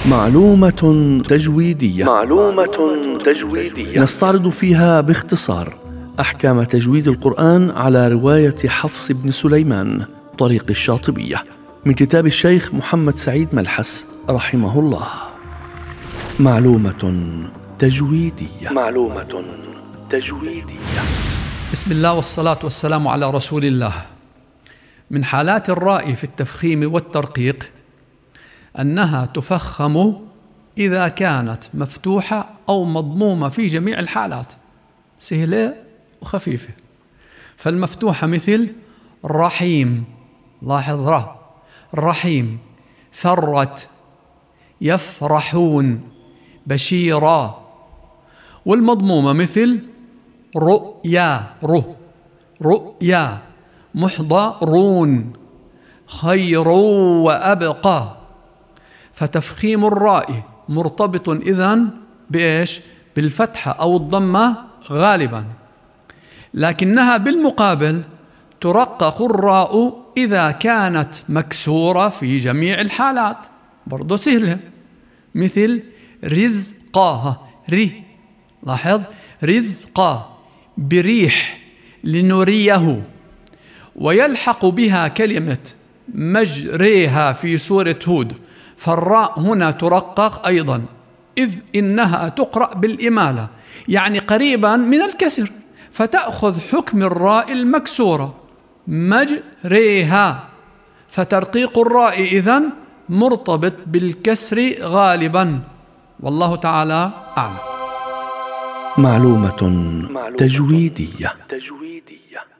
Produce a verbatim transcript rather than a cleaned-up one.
معلومة تجويدية. معلومة تجويدية نستعرض فيها باختصار أحكام تجويد القرآن على رواية حفص بن سليمان طريق الشاطبية من كتاب الشيخ محمد سعيد ملحس رحمه الله. معلومة تجويدية. معلومة تجويدية. بسم الله والصلاة والسلام على رسول الله. من حالات الراء في التفخيم والترقيق أنها تفخم إذا كانت مفتوحة أو مضمومة في جميع الحالات، سهلة وخفيفة. فالمفتوحة مثل رحيم، لاحظ را رحيم، ثرت، يفرحون، بشيرا. والمضمومة مثل رؤيا، ره رؤيا، محضرون، خير وأبقى. فتفخيم الراء مرتبط إذن بإيش؟ بالفتحة أو الضمة غالبا، لكنها بالمقابل ترقق الراء إذا كانت مكسورة في جميع الحالات، برضو سهلة. مثل رزقاها، ري، لاحظ رزقا، بريح، لنريه. ويلحق بها كلمة مجريها في سورة هود، فالراء هنا ترقق أيضا، إذ إنها تقرأ بالإمالة، يعني قريبا من الكسر، فتأخذ حكم الراء المكسورة مجريها. فترقيق الراء إذن مرتبط بالكسر غالبا، والله تعالى أعلم. معلومة تجويدية. تجويدية.